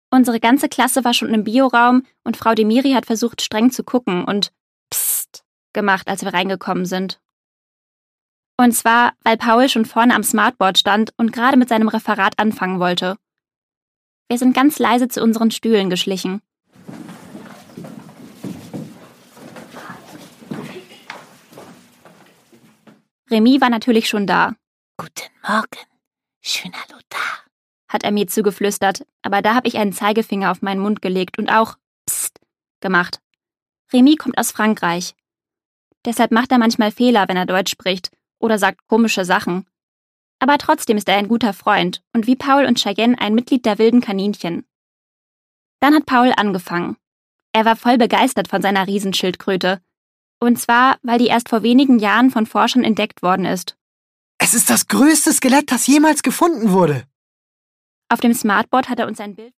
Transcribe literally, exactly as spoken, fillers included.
Unsere ganze Klasse war schon im Bioraum und Frau Demiri hat versucht, streng zu gucken und Psst gemacht, als wir reingekommen sind. Und zwar, weil Paul schon vorne am Smartboard stand und gerade mit seinem Referat anfangen wollte. Wir sind ganz leise zu unseren Stühlen geschlichen. Remy war natürlich schon da. Guten Morgen, schöner Lothar, hat er mir zugeflüstert, aber da habe ich einen Zeigefinger auf meinen Mund gelegt und auch Psst gemacht. Remy kommt aus Frankreich. Deshalb macht er manchmal Fehler, wenn er Deutsch spricht oder sagt komische Sachen. Aber trotzdem ist er ein guter Freund und wie Paul und Cheyenne ein Mitglied der wilden Kaninchen. Dann hat Paul angefangen. Er war voll begeistert von seiner Riesenschildkröte. Und zwar, weil die erst vor wenigen Jahren von Forschern entdeckt worden ist. Es ist das größte Skelett, das jemals gefunden wurde. Auf dem Smartboard hat er uns ein Bild